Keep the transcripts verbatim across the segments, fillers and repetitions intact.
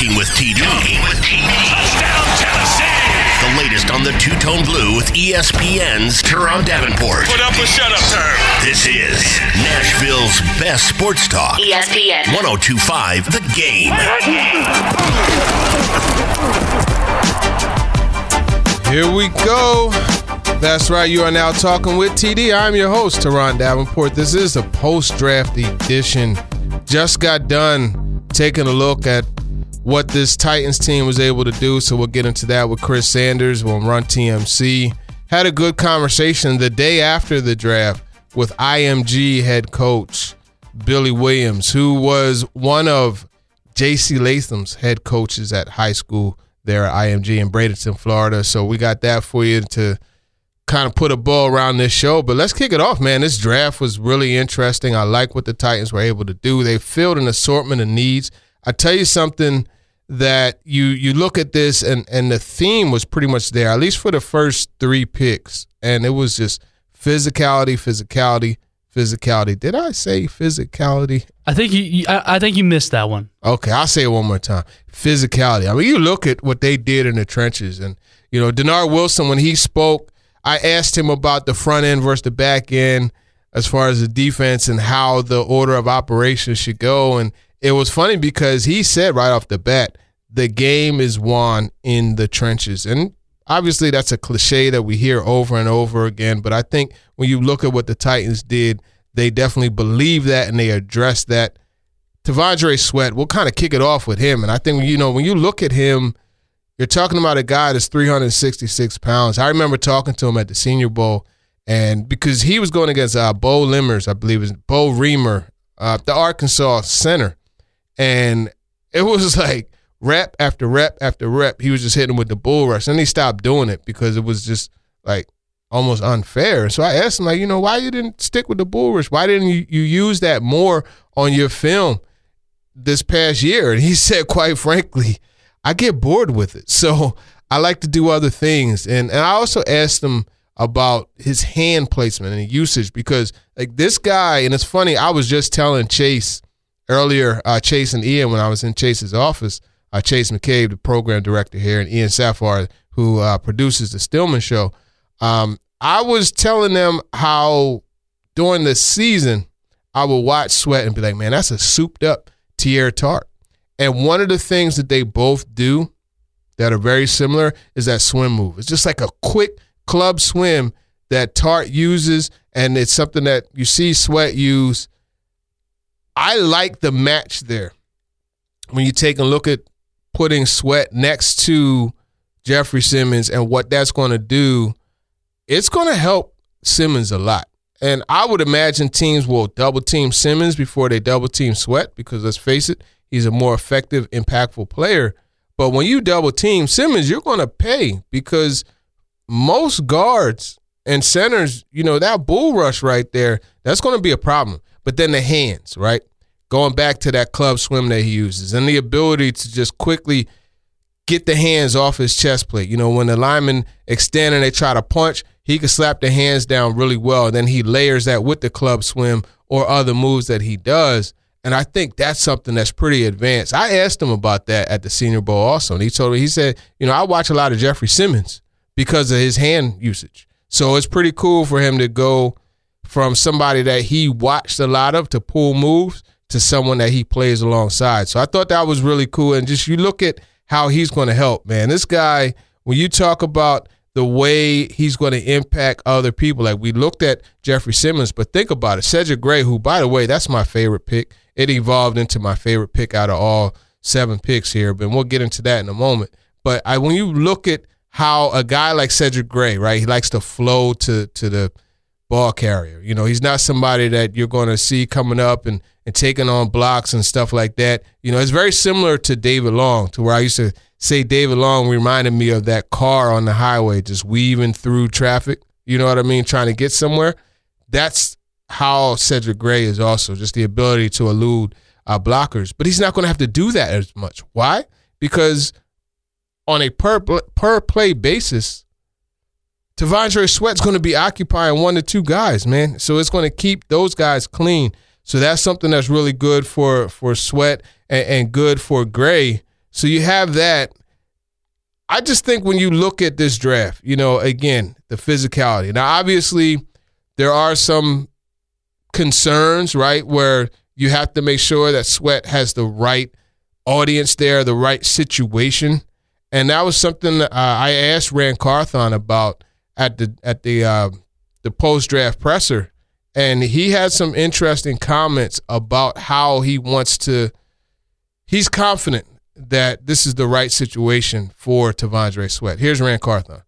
Talking with T D. Talking with T D. Touchdown, Tennessee! The latest on the Two-Tone Blue with E S P N's Teron Davenport. Put up a shut-up term. This is Nashville's best sports talk. E S P N. one oh two point five The Game. Here we go. That's right. You are now talking with T D. I'm your host, Teron Davenport. This is a post-draft edition. Just got done taking a look at what this Titans team was able to do, so we'll get into that with Chris Sanders. We'll run T M C. Had a good conversation the day after the draft with I M G head coach Billy Williams, who was one of J C Latham's head coaches at high school there at I M G in Bradenton, Florida. So we got that for you to kind of put a bow around this show. But let's kick it off, man. This draft was really interesting. I like what the Titans were able to do. They filled an assortment of needs. I tell you something that you you look at this, and, and the theme was pretty much there, at least for the first three picks. And it was just physicality, physicality, physicality. Did I say physicality? I think you, you I, I think you missed that one. Okay, I'll say it one more time. Physicality. I mean, you look at what they did in the trenches. And, you know, Denard Wilson, when he spoke, I asked him about the front end versus the back end as far as the defense and how the order of operations should go. And it was funny because he said right off the bat, the game is won in the trenches. And obviously that's a cliche that we hear over and over again. But I think when you look at what the Titans did, they definitely believe that and they addressed that. T'Vondre Sweat, we'll kind of kick it off with him. And I think, you know, when you look at him, you're talking about a guy that's three hundred sixty-six pounds. I remember talking to him at the Senior Bowl, and because he was going against uh, Bo Limers, I believe it was Bo Reamer, uh, the Arkansas center. And it was like rep after rep after rep. He was just hitting with the bull rush. And he stopped doing it because it was just like almost unfair. So I asked him, like, you know, why you didn't stick with the bull rush? Why didn't you, you use that more on your film this past year? And he said, quite frankly, I get bored with it. So I like to do other things. And, and I also asked him about his hand placement and usage because, like, this guy, and it's funny, I was just telling Chase earlier, uh, Chase and Ian, when I was in Chase's office, uh, Chase McCabe, the program director here, and Ian Safar, who uh, produces the Stillman Show, um, I was telling them how during the season I would watch Sweat and be like, man, that's a souped-up Teair Tart. And one of the things that they both do that are very similar is that swim move. It's just like a quick club swim that Tart uses, and it's something that you see Sweat use. I like the match there. When you take a look at putting Sweat next to Jeffrey Simmons and what that's going to do, it's going to help Simmons a lot. And I would imagine teams will double-team Simmons before they double-team Sweat because, let's face it, he's a more effective, impactful player. But when you double-team Simmons, you're going to pay because most guards and centers, you know, that bull rush right there, that's going to be a problem. But then the hands, right? Going back to that club swim that he uses and the ability to just quickly get the hands off his chest plate. You know, when the linemen extend and they try to punch, he can slap the hands down really well. And then he layers that with the club swim or other moves that he does. And I think that's something that's pretty advanced. I asked him about that at the Senior Bowl also. And he told me, he said, you know, I watch a lot of Jeffrey Simmons because of his hand usage. So it's pretty cool for him to go from somebody that he watched a lot of to pull moves to someone that he plays alongside. So I thought that was really cool. And just you look at how he's going to help, man. This guy, when you talk about the way he's going to impact other people, like we looked at Jeffrey Simmons, but think about it. Cedric Gray, who, by the way, that's my favorite pick. It evolved into my favorite pick out of all seven picks here, but we'll get into that in a moment. But I, when you look at how a guy like Cedric Gray, right, he likes to flow to to the ball carrier. You know, he's not somebody that you're going to see coming up and, and taking on blocks and stuff like that. You know, it's very similar to David Long, to where I used to say David Long reminded me of that car on the highway just weaving through traffic. You know what I mean? Trying to get somewhere. That's how Cedric Gray is also, just the ability to elude uh, blockers. But he's not going to have to do that as much. Why? Because on a per per play basis, T'Vondre Sweat's going to be occupying one to two guys, man. So it's going to keep those guys clean. So that's something that's really good for, for Sweat and, and good for Gray So you have that. I just think when you look at this draft, you know, again, the physicality. Now, obviously, there are some concerns, right, where you have to make sure that Sweat has the right audience there, the right situation. And that was something that, uh, I asked Ran Carthon about at the at the uh, the post-draft presser. And he had some interesting comments about how he wants to – he's confident that this is the right situation for T'Vondre Sweat. Here's Ran Carthon.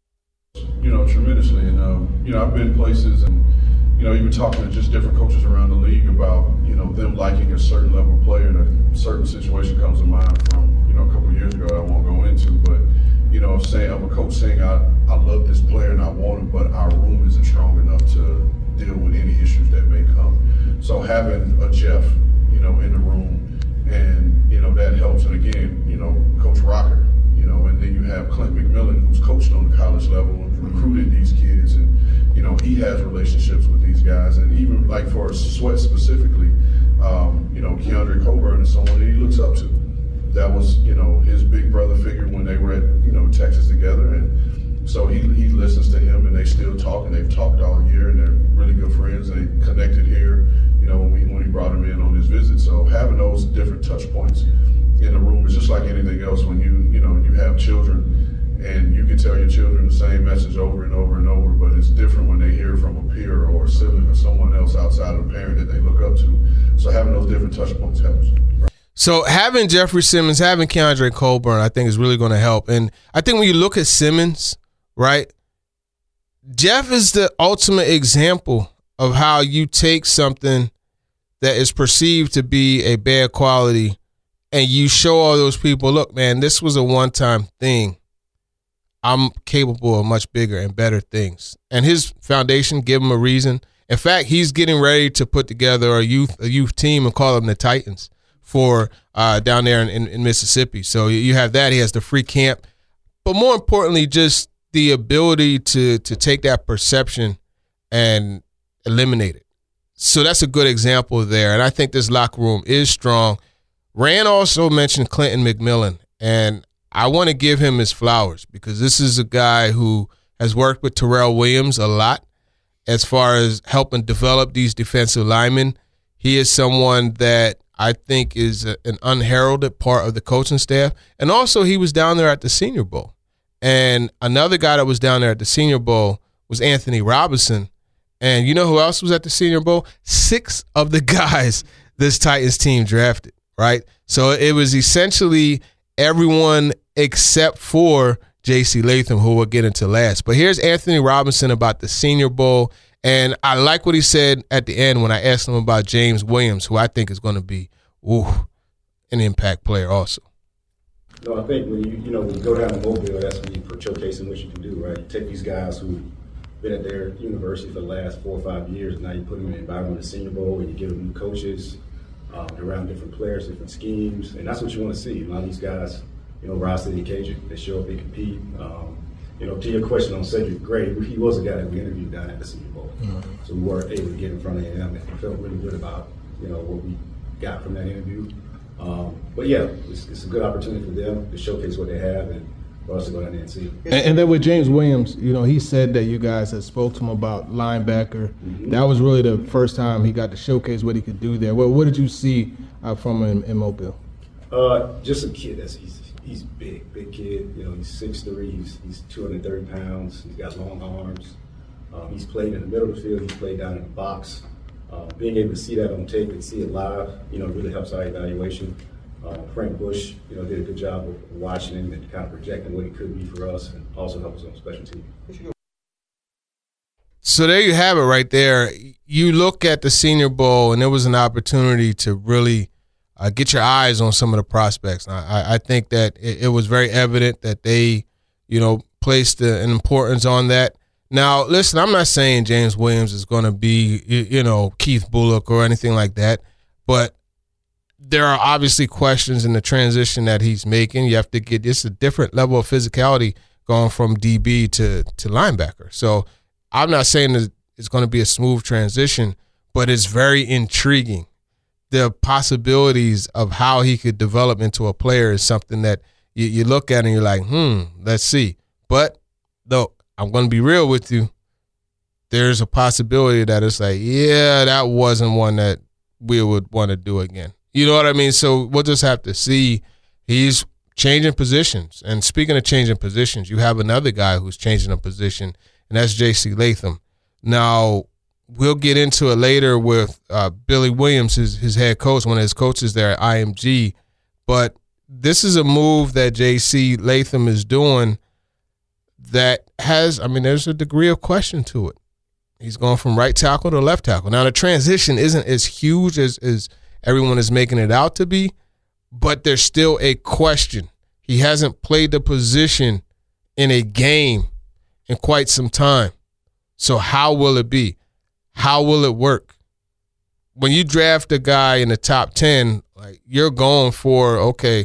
You know, tremendously. And, um, you know, I've been places and, you know, even talking to just different coaches around the league about, you know, them liking a certain level of player. And a certain situation comes to mind from, you know, a couple of years ago that I won't go into. But, you know, saying I'm a coach saying I, I love this player and I want him, but our room isn't strong enough to deal with any issues that may come. So having a Jeff, you know, in the room, and, you know, that helps. And again, you know, Coach Rocker, you know, and then you have Clint McMillan, who's coached on the college level and recruited these kids. And, you know, he has relationships with these guys. And even like for Sweat specifically, um, you know, Keandre Coburn is someone that he looks up to. That was, you know, his big brother figure when they were at, you know, Texas together. And so he he listens to him and they still talk, and they've talked all year, and they're really good friends. They connected here, you know, when we when he brought him in on his visit. So having those different touch points in the room is just like anything else. When you, you know, you have children and you can tell your children the same message over and over and over, but it's different when they hear from a peer or a sibling or someone else outside of the parent that they look up to. So having those different touch points helps. So having Jeffrey Simmons, having Keandre Coburn, I think is really going to help. And I think when you look at Simmons, right, Jeff is the ultimate example of how you take something that is perceived to be a bad quality and you show all those people, look, man, this was a one-time thing. I'm capable of much bigger and better things. And his foundation gave him a reason. In fact, he's getting ready to put together a youth a youth team and call them the Titans for uh, down there in, in, in Mississippi. So you have that. He has the free camp. But more importantly, just the ability to to take that perception and eliminate it. So that's a good example there. And I think this locker room is strong. Rand also mentioned Clinton McMillan, and I want to give him his flowers because this is a guy who has worked with Terrell Williams a lot as far as helping develop these defensive linemen. He is someone that I think is a, an unheralded part of the coaching staff. And also he was down there at the Senior Bowl. And another guy that was down there at the Senior Bowl was Anthony Robinson. And you know who else was at the Senior Bowl? Six of the guys this Titans team drafted, right? So it was essentially everyone except for J C Latham, who we'll get into last. But here's Anthony Robinson about the Senior Bowl. And I like what he said at the end when I asked him about James Williams, who I think is going to be ooh, an impact player also. No, I think when you you know when you go down to Mobile, that's when you put showcasing what you can do, right? You take these guys who've been at their university for the last four or five years, and now you put them in the environment of the Senior Bowl, and you give them new coaches um, around different players, different schemes, and that's what you want to see. A lot of these guys, you know, rise to the occasion. They show up, they compete. Um, you know, to your question on Cedric Gray, he was a guy that we interviewed down at the Senior Bowl, mm-hmm. so we were able to get in front of him, and we felt really good about you know what we got from that interview. Um, but yeah, it's, it's a good opportunity for them to showcase what they have and for us to go down there and see. And, and then with James Williams, you know, he said that you guys had spoke to him about linebacker. Mm-hmm. That was really the first time he got to showcase what he could do there. Well, what did you see uh, from him in Mobile? Uh, just a kid that's he's he's big, big kid. You know, he's six three. He's he's two hundred thirty pounds. He's got long arms. Um, he's played in the middle of the field. He's played down in the box. Uh, being able to see that on tape and see it live, you know, really helps our evaluation. Uh, Frank Bush, you know, did a good job of watching him and kind of projecting what he could be for us, and also helps us on special teams. So there you have it right there. You look at the Senior Bowl, and there was an opportunity to really uh, get your eyes on some of the prospects. I, I think that it, it was very evident that they, you know, placed uh, an importance on that. Now, listen, I'm not saying James Williams is going to be, you know, Keith Bullock or anything like that, but there are obviously questions in the transition that he's making. You have to get it's a different level of physicality going from D B to, to linebacker. So I'm not saying that it's going to be a smooth transition, but it's very intriguing the possibilities of how he could develop into a player is something that you, you look at and you're like, hmm, let's see. But, though, I'm going to be real with you. There's a possibility that it's like, yeah, that wasn't one that we would want to do again. You know what I mean? So we'll just have to see. He's changing positions. And speaking of changing positions, you have another guy who's changing a position, and that's J C Latham. Now, we'll get into it later with uh, Billy Williams, his, his head coach, one of his coaches there at I M G. But this is a move that J C Latham is doing that has, I mean, there's a degree of question to it. He's going from right tackle to left tackle. Now, the transition isn't as huge as, as everyone is making it out to be, but there's still a question. He hasn't played the position in a game in quite some time. So how will it be? How will it work? When you draft a guy in the top ten, like you're going for, okay,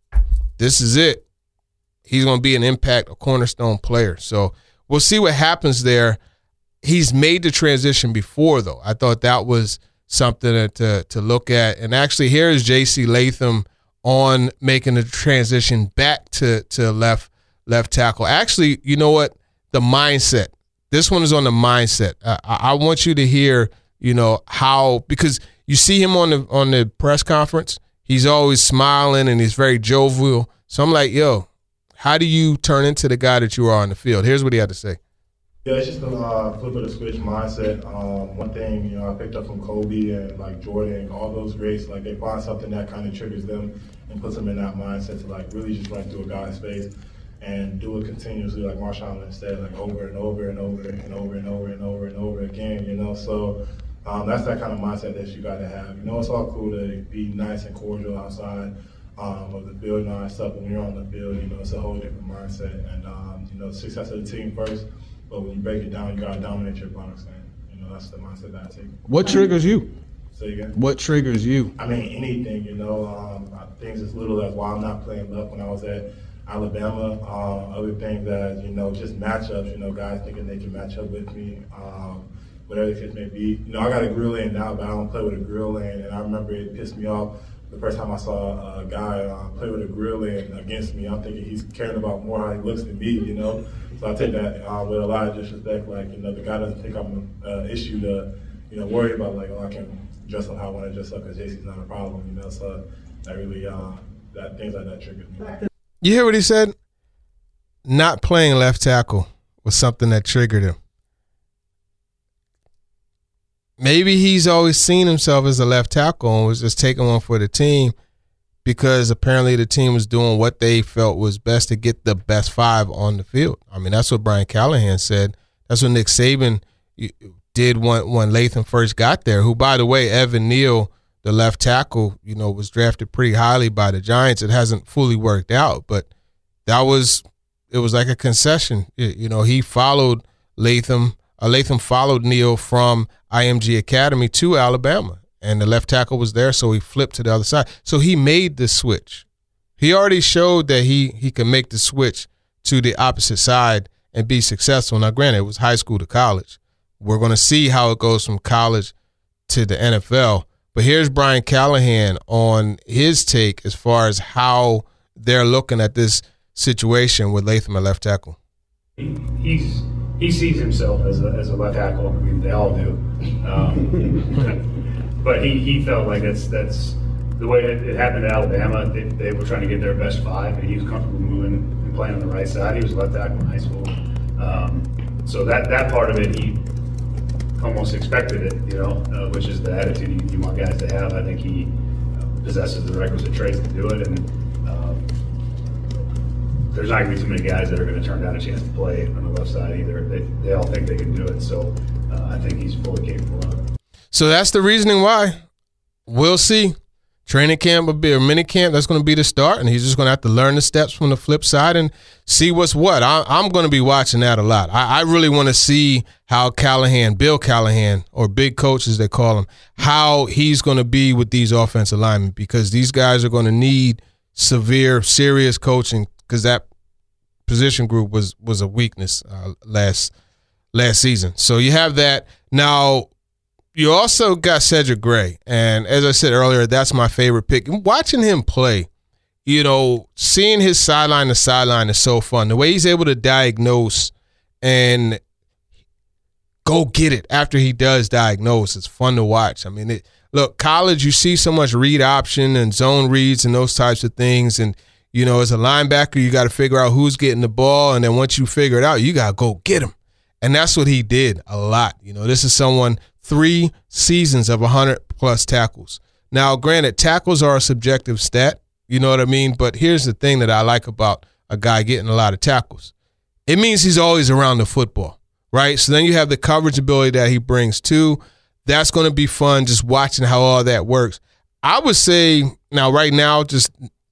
this is it. He's going to be an impact, a cornerstone player. So we'll see what happens there. He's made the transition before, though. I thought that was something to, to, to look at. And actually, here is J C Latham on making the transition back to, to left left tackle. Actually, you know what? The mindset. This one is on the mindset. Uh, I, I want you to hear, you know, how, because you see him on the on the press conference. He's always smiling and he's very jovial. So I'm like, yo, how do you turn into the guy that you are on the field? Here's what he had to say. Yeah, it's just a uh, flip of the switch mindset. Um, one thing, you know, I picked up from Kobe and like Jordan and all those greats, like they find something that kind of triggers them and puts them in that mindset to like really just run through a guy's face and do it continuously, like Marshawn Lynch said, like over and over and over and over and over and over and over again, you know. So um, that's that kind of mindset that you got to have. You know, it's all cool to be nice and cordial outside um, of the field and all that stuff, but when you're on the field, you know, it's a whole different mindset. And, um, you know, the success of the team first. But when you break it down, you gotta dominate your opponents. You know, that's the mindset that I take. What triggers you? Say again. What triggers you? I mean, anything. You know, um, things as little as why I'm not playing left when I was at Alabama. Uh, other things that you know, just matchups. You know, guys thinking they can match up with me. Um, whatever the case may be. You know, I got a grill lane now, but I don't play with a grill lane. And I remember it pissed me off the first time I saw a guy uh, play with a grill lane against me. I'm thinking he's caring about more how he looks than me. You know. So I take that uh, with a lot of disrespect. Like, you know, the guy doesn't think I'm an uh, issue to, you know, worry about. Like, oh, I can dress up how I want to dress up because J C's not a problem, you know. So that really, uh, that things like that triggered me. You hear what he said? Not playing left tackle was something that triggered him. Maybe he's always seen himself as a left tackle and was just taking one for the team because apparently the team was doing what they felt was best to get the best five on the field. I mean, that's what Brian Callahan said. That's what Nick Saban did when, when Latham first got there, who, by the way, Evan Neal, the left tackle, you know, was drafted pretty highly by the Giants. It hasn't fully worked out, but that was, it was like a concession. You know, he followed Latham. Uh, Latham followed Neal from I M G Academy to Alabama. And the left tackle was there, so he flipped to the other side. So he made the switch. He already showed that he he can make the switch to the opposite side and be successful. Now, granted, it was high school to college. We're going to see how it goes from college to the N F L. But here's Brian Callahan on his take as far as how they're looking at this situation with Latham at left tackle. He's he sees himself as a, as a left tackle. I mean, they all do. Um, But he, he felt like that's that's the way it, it happened at Alabama. They, they were trying to get their best five, and he was comfortable moving and playing on the right side. He was a left tackle in high school, um, so that that part of it, he almost expected it, you know, uh, which is the attitude you, you want guys to have. I think he uh, possesses the requisite traits to do it, and um, there's not going to be too many guys that are going to turn down a chance to play on the left side either. They they all think they can do it, so uh, I think he's fully capable of it. So that's the reasoning why. We'll see. Training camp will be a mini camp. That's going to be the start, and he's just going to have to learn the steps from the flip side and see what's what. I, I'm going to be watching that a lot. I, I really want to see how Callahan, Bill Callahan, or Big Coach as they call him, how he's going to be with these offensive linemen, because these guys are going to need severe, serious coaching, because that position group was was a weakness uh, last last season. So you have that. Now, you also got Cedric Gray. And as I said earlier, that's my favorite pick. Watching him play, you know, seeing his sideline to sideline is so fun. The way he's able to diagnose and go get it after he does diagnose, it's fun to watch. I mean, it, look, college, you see so much read option and zone reads and those types of things. And, you know, as a linebacker, you got to figure out who's getting the ball. And then once you figure it out, you got to go get him. And that's what he did a lot. You know, this is someone, three seasons of one hundred plus tackles. Now, granted, tackles are a subjective stat. You know what I mean? But here's the thing that I like about a guy getting a lot of tackles. It means he's always around the football, right? So then you have the coverage ability that he brings too. That's going to be fun just watching how all that works. I would say, now right now, just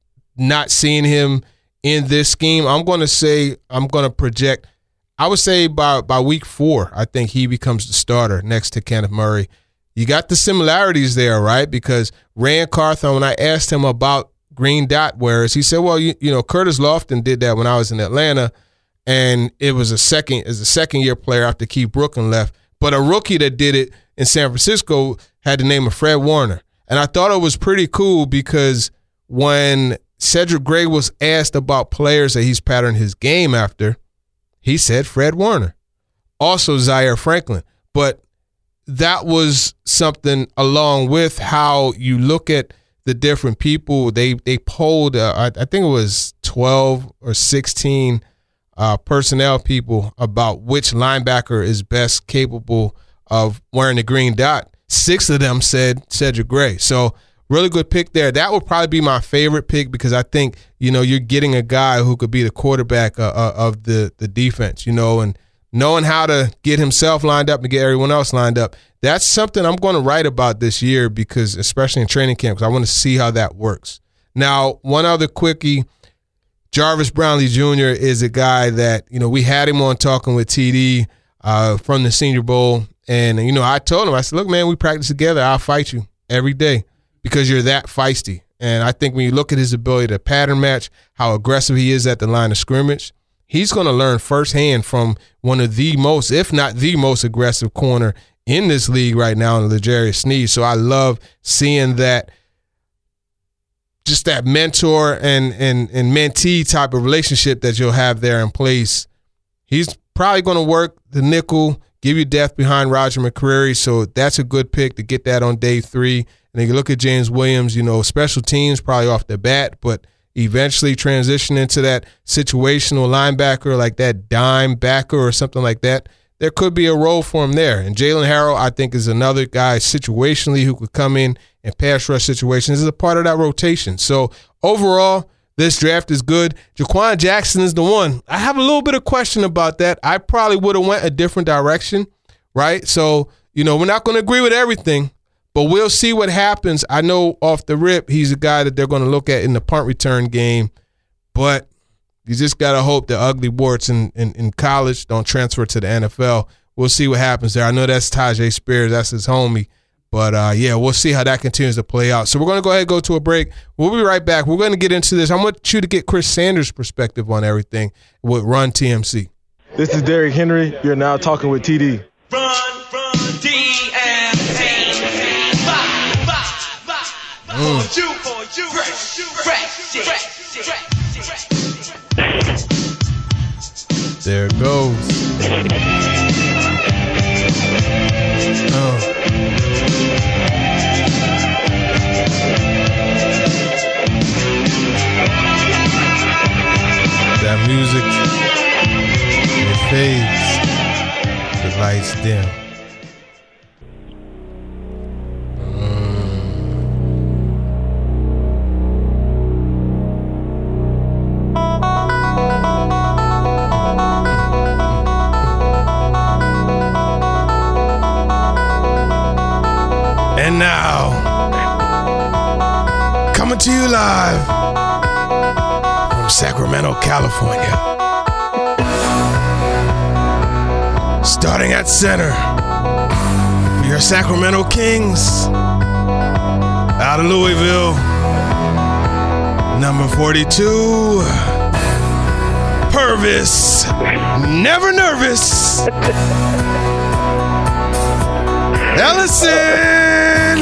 not seeing him in this scheme, I'm going to say, I'm going to project, I would say by, by week four, I think he becomes the starter next to Kenneth Murray. You got the similarities there, right? Because Rand Carthon, when I asked him about green dot wearers, he said, well, you, you know, Curtis Lofton did that when I was in Atlanta, and it was a second as a second year player after Keith Brooklyn left. But a rookie that did it in San Francisco had the name of Fred Warner. And I thought it was pretty cool because when Cedric Gray was asked about players that he's patterned his game after, he said Fred Warner. Also Zaire Franklin. But that was something along with how you look at the different people. They they polled, uh, I, I think it was twelve or sixteen uh, personnel people about which linebacker is best capable of wearing the green dot. Six of them said Cedric Gray. So really good pick there. That would probably be my favorite pick because I think, you know, you're getting a guy who could be the quarterback uh, uh, of the, the defense, you know, and knowing how to get himself lined up and get everyone else lined up. That's something I'm going to write about this year because, especially in training camp, because I want to see how that works. Now, one other quickie, Jarvis Brownlee Junior is a guy that, you know, we had him on talking with T D uh, from the Senior Bowl. And, you know, I told him, I said, look, man, we practice together. I'll fight you every day because you're that feisty. And I think when you look at his ability to pattern match, how aggressive he is at the line of scrimmage, he's going to learn firsthand from one of the most, if not the most aggressive corner in this league right now in L'Jarius Sneed. So I love seeing that, just that mentor and, and, and mentee type of relationship that you'll have there in place. He's probably going to work the nickel, give you depth behind Roger McCreary. So that's a good pick to get that on day three. And then you look at James Williams, you know, special teams probably off the bat, but eventually transition into that situational linebacker like that dime backer or something like that. There could be a role for him there. And Jalen Harrell, I think, is another guy situationally who could come in and pass rush situations as a part of that rotation. So overall, this draft is good. Jaquan Jackson is the one. I have a little bit of question about that. I probably would have went a different direction, right? So, you know, we're not going to agree with everything, but we'll see what happens. I know off the rip, he's a guy that they're going to look at in the punt return game, but you just got to hope the ugly warts in, in, in college don't transfer to the N F L. We'll see what happens there. I know that's Tyjae Spears. That's his homie. But, uh, yeah, we'll see how that continues to play out. So we're going to go ahead and go to a break. We'll be right back. We're going to get into this. I want you to get Chris Sanders' perspective on everything with Run T M C. This is Derrick Henry. You're now talking with T D. Run, run, T M C. Mm. For you, for you, fresh, fresh, fresh, fresh. There it goes. Oh. That music, it fades, the lights dim. And now, coming to you live from Sacramento, California. Starting at center for your Sacramento Kings. Out of Louisville, number forty-two, Purvis, never nervous. Ellison!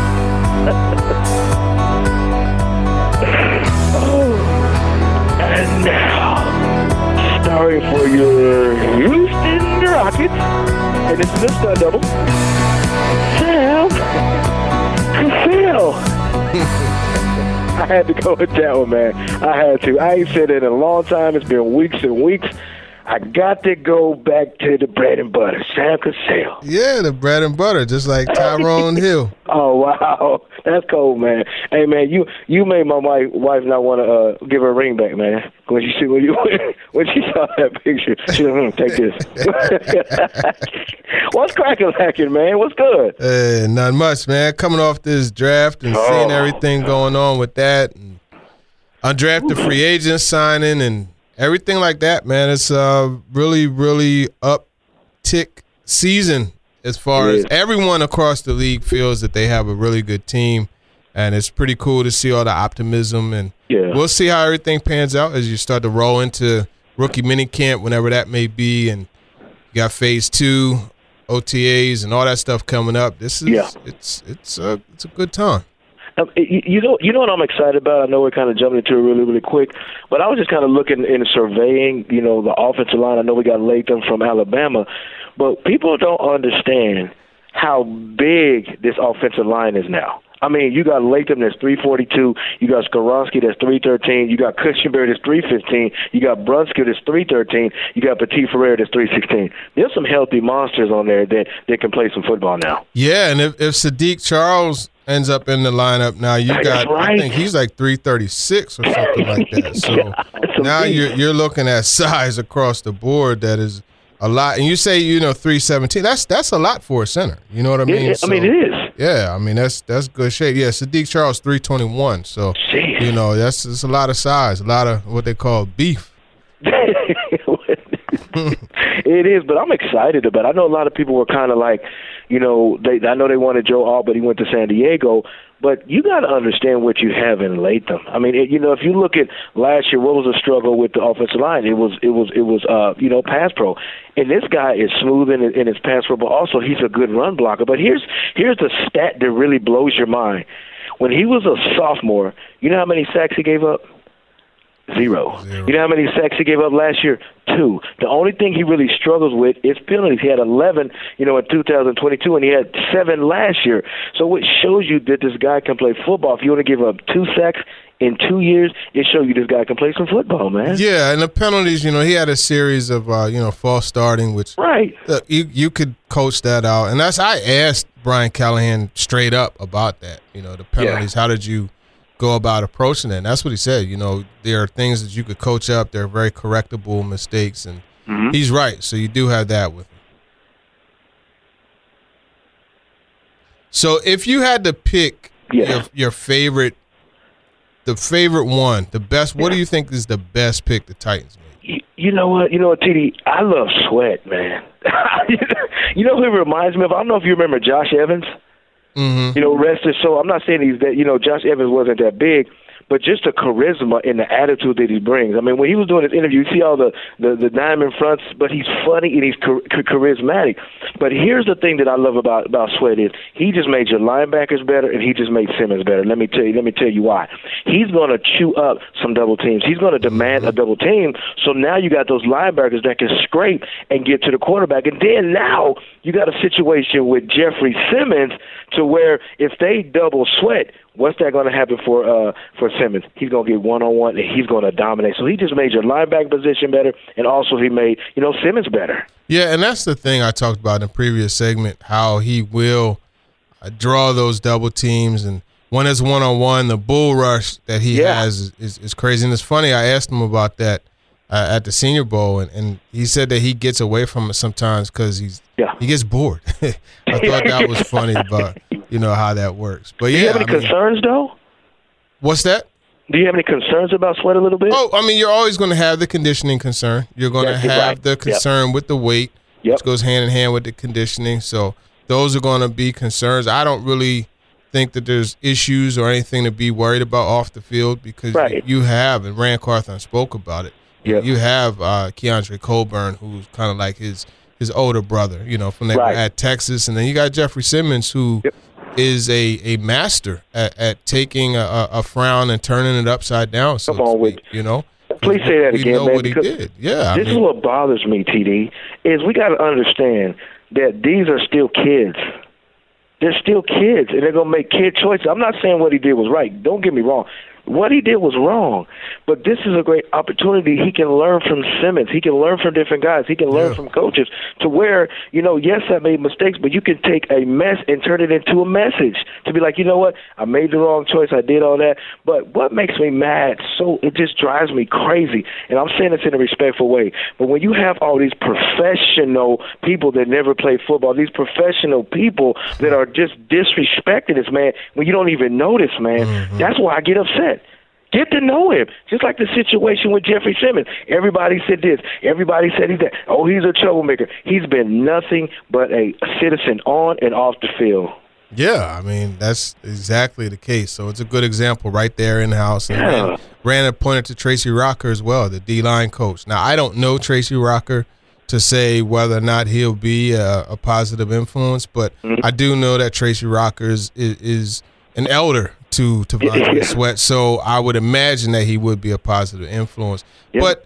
And now, starring for your Houston Rockets, and this is a stud double, Sam Cassell. I had to go with that one, man. I had to. I ain't said it in a long time. It's been weeks and weeks. I got to go back to the bread and butter, Sam Cassell. Yeah, the bread and butter, just like Tyrone Hill. Oh, wow. That's cold, man. Hey, man, you you made my wife, wife not want to uh, give her a ring back, man. When she, when, you, when she saw that picture, she said, hmm, take this. What's cracking, lacking, man? What's good? Uh, not much, man. Coming off this draft and oh. seeing everything going on with that. And undrafted Ooh. free agents signing and everything like that, man. It's a really, really uptick season as far as everyone across the league feels that they have a really good team, and it's pretty cool to see all the optimism. And yeah. we'll see how everything pans out as you start to roll into rookie minicamp, whenever that may be, and you got phase two, O T As, and all that stuff coming up. This is yeah. it's it's a it's a good time. Um, you know, you know what I'm excited about. I know we're kind of jumping into it really, really quick, but I was just kind of looking and surveying, you know, the offensive line. I know we got Latham from Alabama, but people don't understand how big this offensive line is now. I mean, you got Latham that's three forty-two, you got Skoronski that's three thirteen, you got Cushenberry that's three fifteen, you got Brunskill that's three thirteen, you got Petit Ferrer that's three sixteen. There's some healthy monsters on there that, that can play some football now. Yeah, and if, if Sadiq Charles ends up in the lineup now, you got right. I think he's like three thirty-six or something like that. So yeah, now you're you're looking at size across the board that is a lot. And you say, you know, three seventeen. That's that's a lot for a center. You know what I mean? It, so, I mean, it is. Yeah, I mean that's that's good shape. Yeah, Sadiq Charles three twenty-one. So Jeez. you know that's that's a lot of size, a lot of what they call beef. It is, but I'm excited about it. I know a lot of people were kind of like, you know, they I know they wanted Joe Alt, but he went to San Diego. But you got to understand what you have in Latham. I mean, it, you know, if you look at last year, what was the struggle with the offensive line? It was, it was, it was, uh, you know, pass pro. And this guy is smooth in, in his pass pro, but also he's a good run blocker. But here's here's the stat that really blows your mind. When he was a sophomore, you know how many sacks he gave up? Zero. Zero. You know how many sacks he gave up last year? Two. The only thing he really struggles with is penalties. He had eleven, you know, in two thousand twenty-two, and he had seven last year. So it shows you that this guy can play football. If you want to give up two sacks in two years, it shows you this guy can play some football, man. Yeah, and the penalties, you know, he had a series of, uh, you know, false starting, which right. Look, you you could coach that out. And that's I asked Brian Callahan straight up about that. You know, the penalties. Yeah. How did you go about approaching it? And that's what he said. You know, there are things that you could coach up. They're very correctable mistakes, and mm-hmm. he's right. So you do have that with him. So if you had to pick yeah. your, your favorite, the favorite one, the best, what yeah. do you think is the best pick the Titans made? You, you know what? You know what, T D? I love Sweat, man. You know who he reminds me of? I don't know if you remember Josh Evans. Mm-hmm. You know, rest his soul. I'm not saying he's that, you know, Josh Evans wasn't that big, but just the charisma and the attitude that he brings. I mean, when he was doing his interview, you see all the, the, the diamond fronts, but he's funny and he's char- charismatic. But here's the thing that I love about, about Sweat is he just made your linebackers better and he just made Simmons better. Let me tell you, let me tell you why. He's going to chew up some double teams. He's going to demand a double team. So now you got those linebackers that can scrape and get to the quarterback. And then now you got a situation with Jeffrey Simmons to where if they double Sweat, what's that going to happen for uh, for Simmons? He's going to get one-on-one, and he's going to dominate. So he just made your linebacker position better, and also he made, you know, Simmons better. Yeah, and that's the thing I talked about in the previous segment, how he will uh, draw those double teams. And when it's one-on-one, the bull rush that he yeah. has is, is, is crazy. And it's funny, I asked him about that uh, at the Senior Bowl, and, and he said that he gets away from it sometimes because he's yeah. he gets bored. I thought that was funny, but you know how that works. But yeah, do you have any I mean, concerns though? What's that? Do you have any concerns about Sweat a little bit? Oh, I mean, you're always going to have the conditioning concern. You're going to yeah, have right. the concern yep. with the weight, yep. which goes hand in hand with the conditioning. So those are going to be concerns. I don't really think that there's issues or anything to be worried about off the field because right. you have, and Rand Carthon spoke about it, yep. you have uh, Keandre Colburn, who's kind of like his his older brother, you know, from they Right. were at Texas. And then you got Jeffrey Simmons, who Yep. is a, a master at, at taking a, a frown and turning it upside down, so Come to on with- speak, you know. Please say that we again, know man, what he because did. Yeah, I This mean, is what bothers me, T D, is we got to understand that these are still kids. They're still kids, and they're going to make kid choices. I'm not saying what he did was right. Don't get me wrong. What he did was wrong, but this is a great opportunity. He can learn from Simmons. He can learn from different guys. He can learn Yeah. from coaches to where, you know, yes, I made mistakes, but you can take a mess and turn it into a message to be like, you know what, I made the wrong choice. I did all that. But what makes me mad, so it just drives me crazy, and I'm saying this in a respectful way, but when you have all these professional people that never play football, these professional people that are just disrespecting this man when you don't even know this man, Mm-hmm. that's why I get upset. Get to know him. Just like the situation with Jeffrey Simmons. Everybody said this. Everybody said he's that. Oh, he's a troublemaker. He's been nothing but a citizen on and off the field. yeah, I mean, that's exactly the case. So it's a good example right there in the house. And Yeah. Rand, Rand pointed to Tracy Rocker as well, the D-line coach. Now, I don't know Tracy Rocker to say whether or not he'll be a, a positive influence, but Mm-hmm. I do know that Tracy Rocker is, is, is an elder to to Vontae Yeah. Sweat, so I would imagine that he would be a positive influence. Yeah. But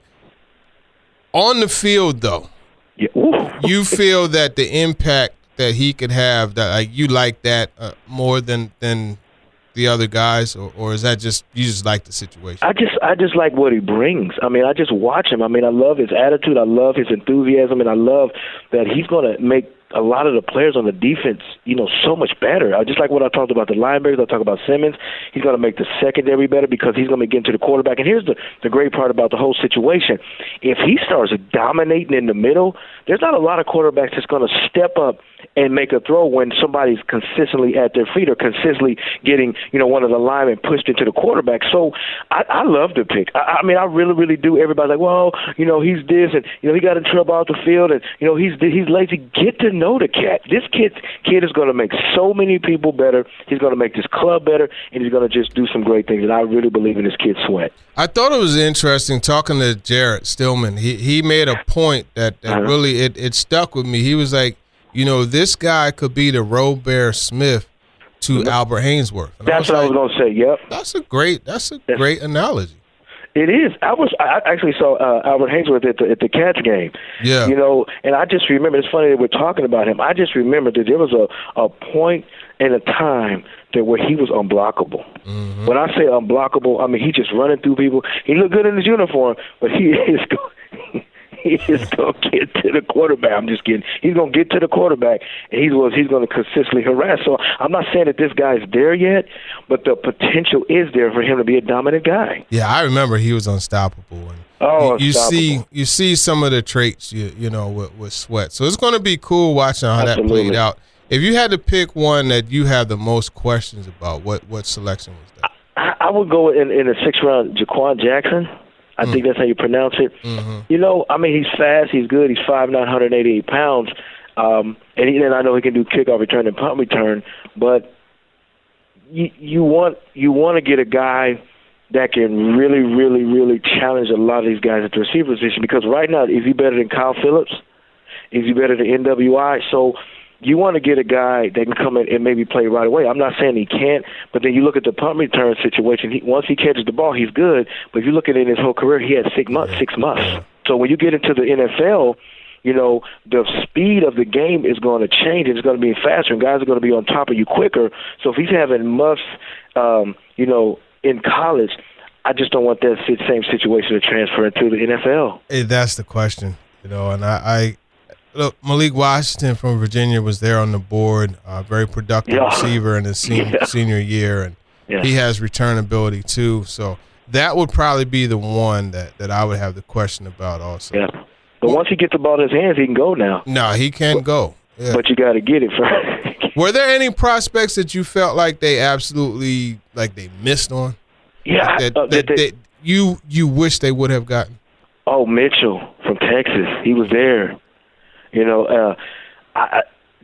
on the field, though, Yeah. Ooh. you feel that the impact that he could have, that like you like that uh, more than than the other guys, or, or is that just you just like the situation? I just I just like what he brings. I mean, I just watch him. I mean, I love his attitude. I love his enthusiasm, and I love that he's going to make a lot of the players on the defense, you know, so much better. I just like what I talked about the linebackers. I talk about Simmons. He's going to make the secondary better because he's going to get into the quarterback. And here's the, the great part about the whole situation. If he starts dominating in the middle, there's not a lot of quarterbacks that's going to step up and make a throw when somebody's consistently at their feet or consistently getting, you know, one of the linemen pushed into the quarterback. So I, I love the pick. I, I mean, I really, really do. Everybody's like, well, you know, he's this, and, you know, he got in trouble out the field, and, you know, he's he's lazy. Get to know the cat. This kid, kid is going to make so many people better. He's going to make this club better, and he's going to just do some great things. And I really believe in this kid Sweat. I thought it was interesting talking to Jarrett Stillman. He he made a point that, that Uh-huh. really it, it stuck with me. He was like, you know, this guy could be the Robert Smith to Albert Hainsworth. And That's what I was going to say. Yep. That's a great. That's a great analogy. It is. I was. I actually saw uh, Albert Hainsworth at the at the Cats game. Yeah. You know, and I just remember. It's funny that we're talking about him. I just remember that there was a a point and a time that where he was unblockable. Mm-hmm. When I say unblockable, I mean he just running through people. He looked good in his uniform, but he is going. He is going to get to the quarterback. I'm just kidding. He's going to get to the quarterback, and he's was he's going to consistently harass. So I'm not saying that this guy's there yet, but the potential is there for him to be a dominant guy. Yeah, I remember he was unstoppable. And Oh, you, you see, unstoppable. you see some of the traits, you, you know, with, with Sweat. So it's going to be cool watching how Absolutely. that played out. If you had to pick one that you have the most questions about, what what selection was that? I, I would go in, in the sixth round, Jaquan Jackson. I Mm. think that's how you pronounce it. Mm-hmm. You know, I mean, he's fast, he's good, he's five nine, one hundred eighty-eight pounds, um, and, he, and I know he can do kickoff return and punt return. But you, you want you want to get a guy that can really, really, really challenge a lot of these guys at the receiver position. Because right now, is he better than Kyle Phillips? Is he better than N W I? So you want to get a guy that can come in and maybe play right away. I'm not saying he can't, but then you look at the punt return situation. He, once he catches the ball, he's good. But if you look at it in his whole career, he had six months. Six months. So when you get into the N F L, you know, the speed of the game is going to change. It's going to be faster, and guys are going to be on top of you quicker. So if he's having muffs, um, you know, in college, I just don't want that same situation to transfer into the N F L. Hey, that's the question, you know. And I, I look, Malik Washington from Virginia was there on the board, uh, very productive Yeah. receiver in his senior, Yeah. senior year, and Yeah. he has return ability too. So that would probably be the one that, that I would have the question about also. Yeah. But once he gets the ball in his hands, he can go now. No, he can go. Yeah. But you got to get it first. Were there any prospects that you felt like they absolutely like they missed on? Yeah, Like that, uh, that, they- that you you wish they would have gotten? Oh, Mitchell from Texas. He was there. You know, uh, I, I,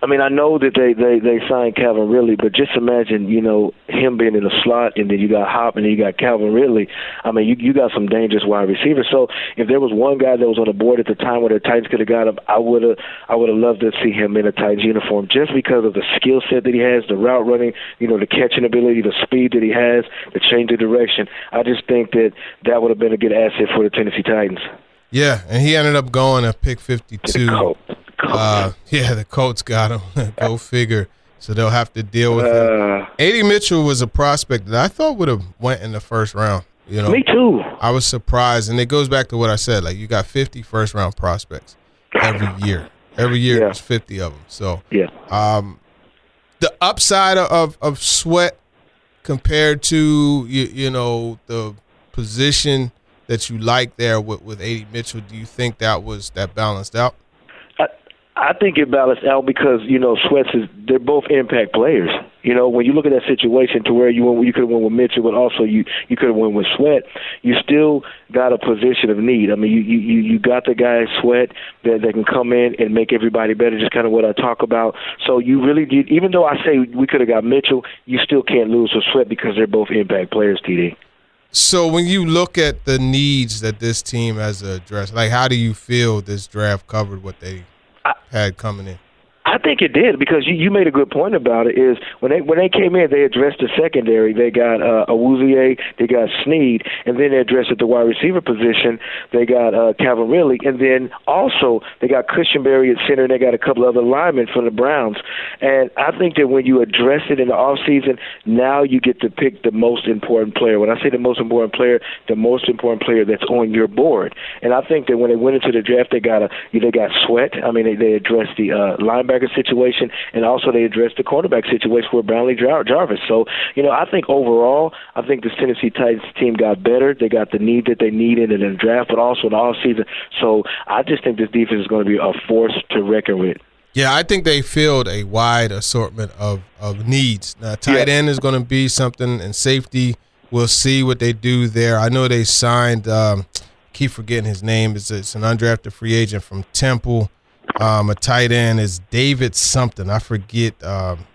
I mean, I know that they, they, they signed Calvin Ridley, but just imagine, you know, him being in the slot, and then you got Hop, and then you got Calvin Ridley. I mean, you you got some dangerous wide receivers. So if there was one guy that was on the board at the time where the Titans could have got him, I would have I would have loved to see him in a Titans uniform, just because of the skill set that he has, the route running, you know, the catching ability, the speed that he has, the change of direction. I just think that that would have been a good asset for the Tennessee Titans. Yeah, and he ended up going at pick fifty-two. The uh, yeah, the Colts got him. Go figure. So they'll have to deal with uh, him. A D Mitchell was a prospect that I thought would have went in the first round. You know, me too. I was surprised, and it goes back to what I said. Like, you got fifty first-round prospects every year. Every year, yeah. there's fifty of them. So, yeah. Um, the upside of of Sweat compared to you, you know the position that you like there with with A D Mitchell, do you think that was that balanced out? I, I think it balanced out because, you know, Sweats is they're both impact players. You know, when you look at that situation to where you went, you could have went with Mitchell, but also you you could have went with Sweat. You still got a position of need. I mean, you you you got the guy Sweat that that can come in and make everybody better. Just kind of what I talk about. So you really did. Even though I say we could have got Mitchell, you still can't lose with Sweat because they're both impact players. T D. So when you look at the needs that this team has addressed, like, how do you feel this draft covered what they I, had coming in? I think it did, because you, you made a good point about it. Is when they when they came in, they addressed the secondary. They got uh, Awuzie, they got Snead, and then they addressed at the wide receiver position. They got uh, Calvin Ridley, and then also they got Cushenberry at center, and they got a couple other linemen from the Browns. And I think that when you address it in the offseason, now you get to pick the most important player. When I say the most important player, the most important player that's on your board. And I think that when they went into the draft, they got a they got Sweat. I mean, they, they addressed the uh, linebacker situation, and also they addressed the cornerback situation with Brownlee Jar- Jarvis. So, you know, I think overall, I think this Tennessee Titans team got better. They got the need that they needed in the draft, but also in the offseason. So I just think this defense is going to be a force to reckon with. Yeah, I think they filled a wide assortment of, of needs. Now, tight yeah. end is going to be something, and safety, we'll see what they do there. I know they signed, um, keep forgetting his name, it's, it's an undrafted free agent from Temple. Um, a tight end is David something. I forget. Um,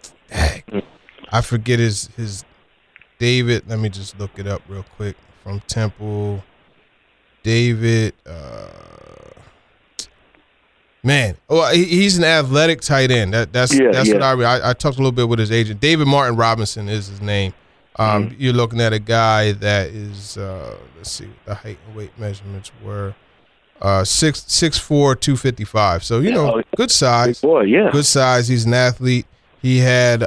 I forget his his David. Let me just look it up real quick. From Temple, David. Uh, man, oh, he, he's an athletic tight end. That that's yeah, that's yeah. what I, I I talked a little bit with his agent. David Martin Robinson is his name. Um, mm-hmm. You're looking at a guy that is. Uh, let's see what the height and weight measurements were. Uh, six six four two fifty five. So you know, good size. Big boy, yeah. Good size. He's an athlete. He had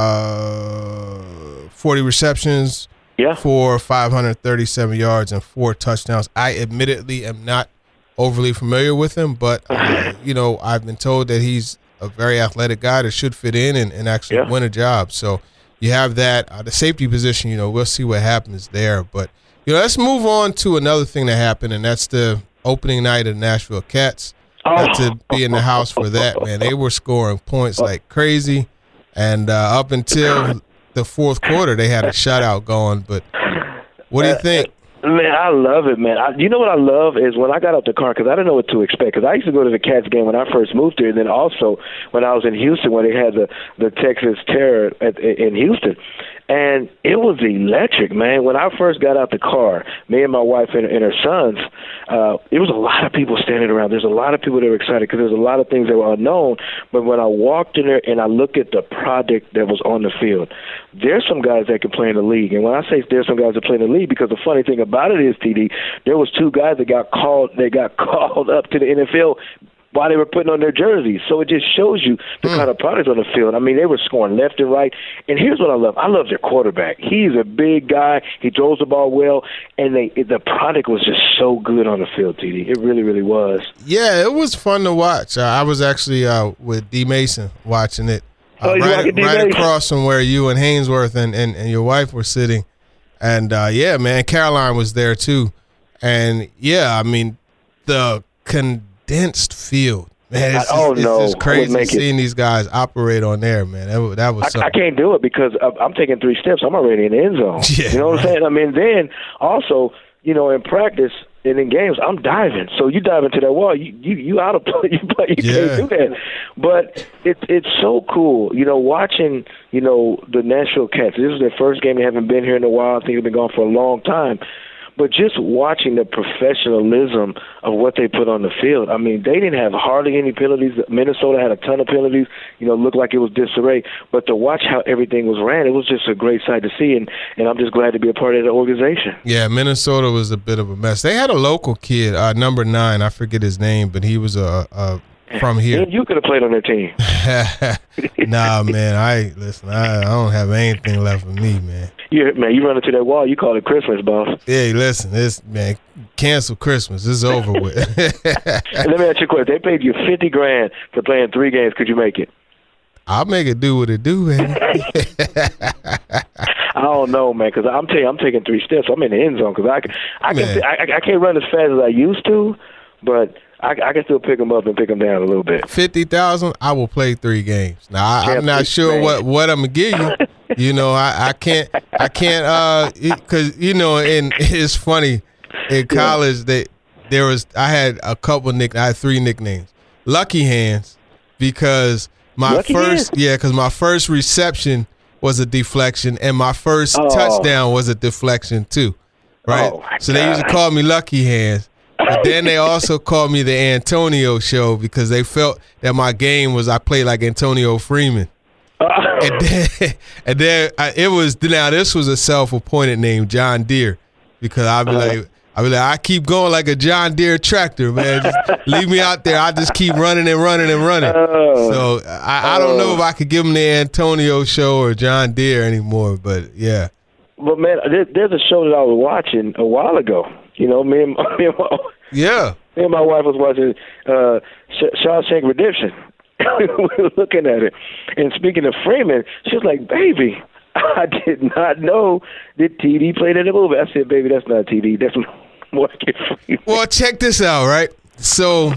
uh forty receptions, yeah, for five hundred thirty seven yards and four touchdowns. I admittedly am not overly familiar with him, but uh, you know, I've been told that he's a very athletic guy that should fit in and, and actually yeah. win a job. So you have that. Uh, the safety position. You know, we'll see what happens there. But you know, let's move on to another thing that happened, and that's the opening night of the Nashville Cats. Got to be in the house for that, man. They were scoring points like crazy, and uh, up until the fourth quarter, they had a shutout going. But what do you think? Man, I love it, man. I, you know what I love is when I got out the car, because I didn't know what to expect. Because I used to go to the Cats game when I first moved here, and then also when I was in Houston when they had the, the Texas Terror at, in Houston. And it was electric, man. When I first got out the car, me and my wife and, and her sons, uh, it was a lot of people standing around. There's a lot of people that were excited because there's a lot of things that were unknown. But when I walked in there and I looked at the product that was on the field, there's some guys that can play in the league. And when I say there's some guys that play in the league, because the funny thing about it is, T D, there was two guys that got called. They got called up to the N F L while they were putting on their jerseys. So it just shows you the mm. kind of product on the field. I mean, they were scoring left and right. And here's what I love. I love their quarterback. He's a big guy. He throws the ball well. And they, the product was just so good on the field, T D. It really, really was. Yeah, it was fun to watch. Uh, I was actually uh, with D. Mason watching it. Uh, oh, you right like it, right across from where you and Hainsworth and, and, and your wife were sitting. And, uh, yeah, man, Caroline was there too. And, yeah, I mean, the condensed field. Man, it's, oh, it's, no. it's just crazy seeing these guys operate on there, man. That, that was I, I can't do it because I'm taking three steps. I'm already in the end zone. Yeah, you know what right. I'm saying? I mean, then also, you know, in practice, And in games, I'm diving. So you dive into that wall, you you, you out of play. You, you Yeah. can't do that. But it, it's so cool, you know, watching, you know, the Nashville Cats. This is their first game. They haven't been here in a while. I think they've been gone for a long time. But just watching the professionalism of what they put on the field, I mean, they didn't have hardly any penalties. Minnesota had a ton of penalties, you know, looked like it was disarray. But to watch how everything was ran, it was just a great sight to see, and, and I'm just glad to be a part of the organization. Yeah, Minnesota was a bit of a mess. They had a local kid, uh, number nine, I forget his name, but he was a, a from here. You could have played on their team. Nah, man, I listen. I, I don't have anything left for me, man. You, man, you run into that wall, you call it Christmas, boss. Hey, listen, this man, cancel Christmas. It's over with. Let me ask you a question. They paid you fifty grand for playing three games. Could you make it? I'll make it do what it do, man. I don't know, man, because I'm telling you, I'm taking three steps. I'm in the end zone because I, can, I, can, I, I can't run as fast as I used to, but I, I can still pick them up and pick them down a little bit. Fifty thousand, I will play three games. Now I, I'm not sure man. what, what I'm gonna give you. You know, I, I can't I can't uh because you know, and it's funny in college yeah. that there was I had a couple nick I had three nicknames. Lucky Hands because my Lucky first hands? yeah because my first reception was a deflection and my first oh. touchdown was a deflection too, right? Oh, so they used to call me Lucky Hands. But then they also called me the Antonio Show because they felt that my game was I played like Antonio Freeman. And then, and then I, it was now this was a self-appointed name, John Deere, because I'd be uh-huh. like, I'd be like, I keep going like a John Deere tractor, man. Just leave me out there. I just keep running and running and running. Oh. So I, I don't know if I could give them the Antonio Show or John Deere anymore, but yeah. But man, there, there's a show that I was watching a while ago. You know, me and, me and my yeah, me and my wife was watching uh, Sh- Shawshank Redemption. We were looking at it, and speaking of Freeman, she was like, "Baby, I did not know that T D played in the movie." I said, "Baby, that's not T D. That's Morgan Freeman." Well, check this out, right? So,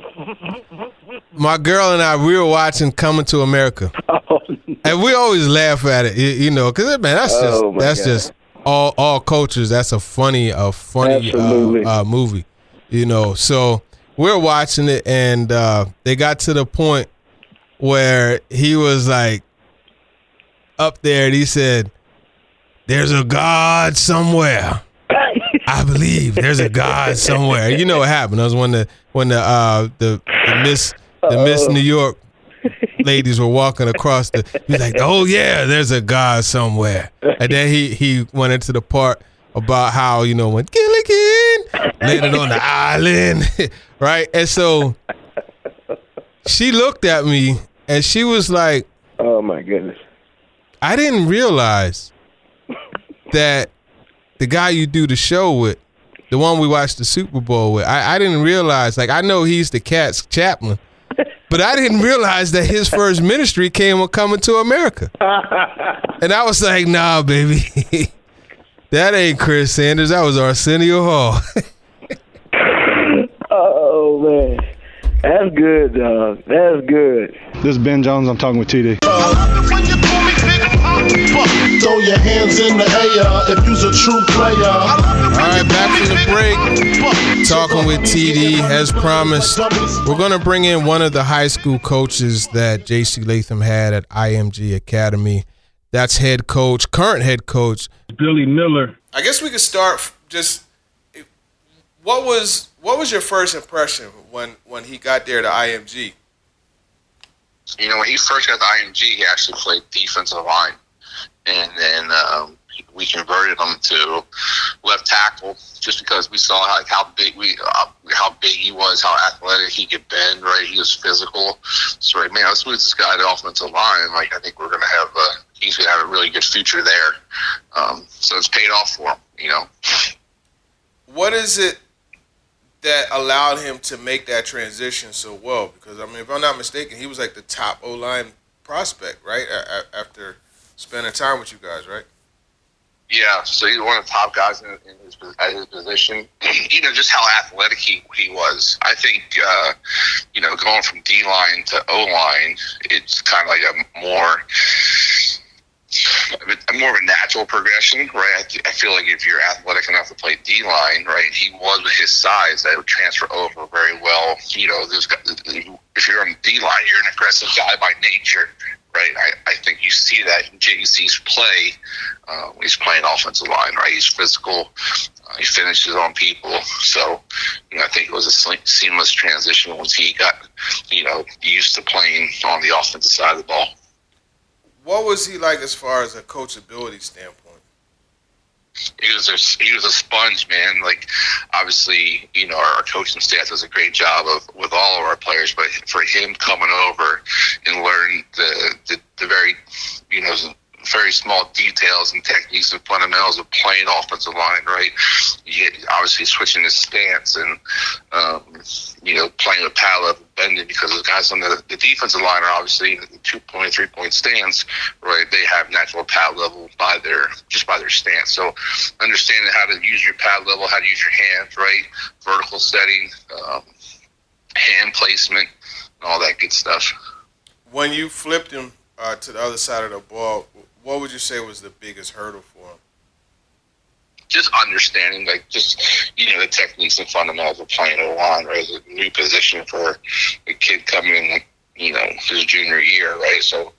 my girl and I, we were watching Coming to America, oh, no. and we always laugh at it, you, you know, because man, that's just oh, that's God. just all all cultures. That's a funny, a funny uh, uh, movie, you know. So we're watching it, and uh, they got to the point where he was like up there, and he said, "There's a God somewhere." I believe there's a God somewhere. You know what happened? That was when the when the uh, the, the Miss the Miss New York ladies were walking across the. He's like, "Oh yeah, there's a God somewhere." And then he he went into the part about how, you know, when Gilligan landed on the island, right? And so she looked at me and she was like, "Oh my goodness, I didn't realize that." The guy you do the show with, the one we watched the Super Bowl with, I, I didn't realize, like, I know he's the Cat's chaplain, but I didn't realize that his first ministry came with Coming to America. And I was like, nah, baby, that ain't Chris Sanders. That was Arsenio Hall. Oh, man. That's good, dog. That's good. This is Ben Jones. I'm talking with T D. Throw your hands in the air if you's a true player. All right, back from the break. Talking with T D. As promised, we're going to bring in one of the high school coaches that J C Latham had at I M G Academy. That's head coach, current head coach, Billy Miller. I guess we could start just what was what was your first impression when, when he got there to I M G? You know, when he first got to I M G, he actually played defensive line. And then um, we converted him to left tackle just because we saw how, like, how big we uh, how big he was, how athletic he could bend. Right, he was physical. So, like, man, let's move this guy to offensive line. Like, I think we're going to have a, he's going to have a really good future there. Um, so it's paid off for him. You know, what is it that allowed him to make that transition so well? Because I mean, if I'm not mistaken, he was like the top O-line prospect, right? A- after spending time with you guys, right? Yeah, so he's one of the top guys in, in his, at his position. You know, just how athletic he, he was. I think, uh, you know, going from D-line to O-line, it's kind of like a more more of a natural progression, right? I, th- I feel like if you're athletic enough to play D-line, right, he was with his size, that would transfer over very well. You know, there's, if you're on the D-line, you're an aggressive guy by nature, right? I, I think you see that in J C's play. Uh, he's playing offensive line, right? He's physical. Uh, he finishes on people. So, you know, I think it was a seamless transition once he got, you know, used to playing on the offensive side of the ball. What was he like as far as a coachability standpoint? He was a, he was a sponge, man. Like, obviously, you know, our coaching staff does a great job of with all of our players, but for him coming over and learn the the, the very, you know, very small details and techniques and fundamentals of playing offensive line, right? He obviously switching his stance and, um, you know, playing with pad level bending, because the guys on the, the defensive line are obviously in the two-point, three-point stance, right? They have natural pad level by their, just by their stance. So understanding how to use your pad level, how to use your hands, right? Vertical setting, um, hand placement, and all that good stuff. When you flipped him uh, to the other side of the ball, what would you say was the biggest hurdle for him? Just understanding, like, just, you know, the techniques and fundamentals of playing a line, right? It's a new position for a kid coming in, you know, his junior year, right? So,